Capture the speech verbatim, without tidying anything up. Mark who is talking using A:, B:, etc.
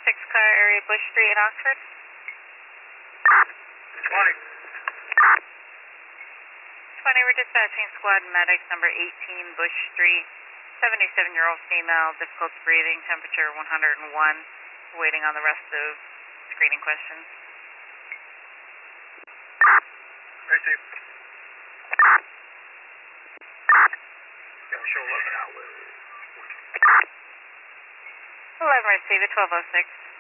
A: six car area Bush Street in Oxford.
B: twenty.
A: twenty, we're dispatching squad medics number eighteen Bush Street. seventy-seven-year-old female, difficult breathing, temperature one hundred one. Waiting on the rest of screening questions.
B: Received. Show eleven out.
A: eleven received at twelve oh six.